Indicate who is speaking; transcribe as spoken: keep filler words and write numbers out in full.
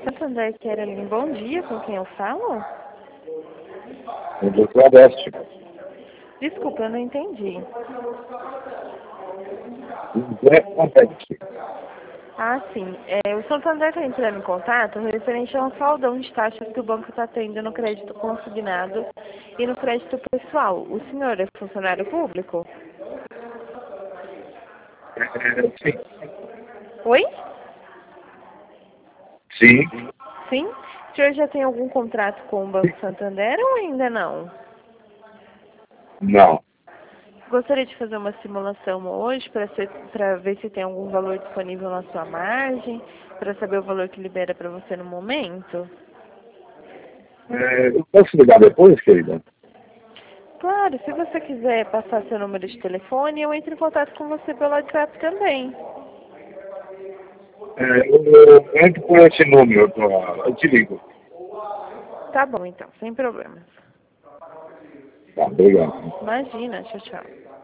Speaker 1: Santander Caroline, bom dia, com quem eu falo?
Speaker 2: O doutor Adeste.
Speaker 1: Desculpa, eu não entendi.
Speaker 2: Zé Adeste.
Speaker 1: Ah, sim. É, o Santander está entrando em contato referente a um saldão de taxas que o banco está tendo no crédito consignado e no crédito pessoal. O senhor é funcionário público?
Speaker 2: É, sim.
Speaker 1: Oi?
Speaker 2: Sim.
Speaker 1: Sim? O senhor já tem algum contrato com o Banco Santander ou ainda não?
Speaker 2: Não.
Speaker 1: Gostaria de fazer uma simulação hoje para ver se tem algum valor disponível na sua margem, para saber o valor que libera para você no momento?
Speaker 2: É, eu posso ligar depois, querida?
Speaker 1: Claro, se você quiser passar seu número de telefone, eu entro em contato com você pelo WhatsApp também.
Speaker 2: É, eu, eu entro por esse número, eu, eu te ligo.
Speaker 1: Tá bom, então, sem problemas.
Speaker 2: Tá, obrigado.
Speaker 1: Imagina, tchau, tchau.